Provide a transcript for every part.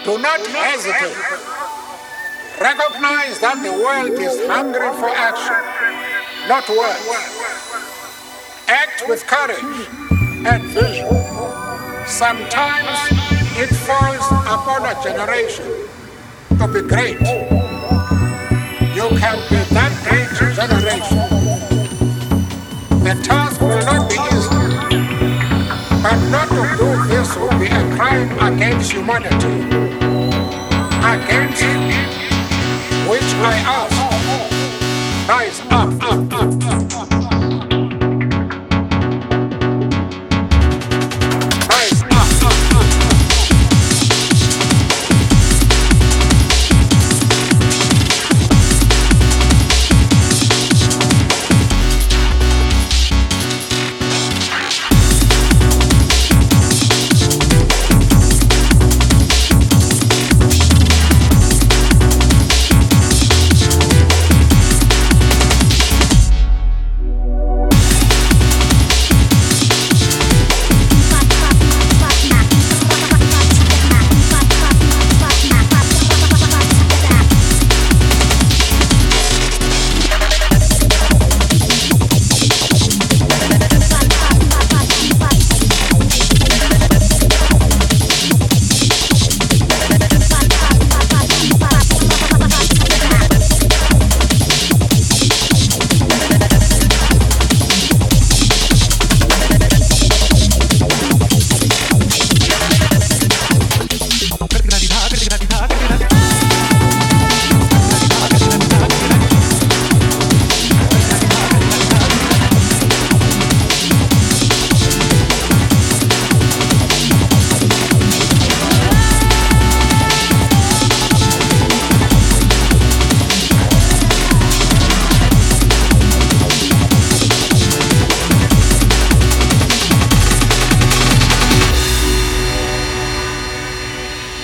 Do not hesitate. Recognize that the world is hungry for action, not words. Act with courage and vision. Sometimes it falls upon a generation to be great. You can be that great generation. The task will not be easy, but not to do this will be a crime against humanity, against which I ask, rise up, up, up, up, up.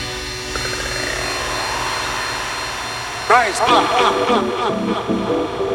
Rise up, up, up, up, up.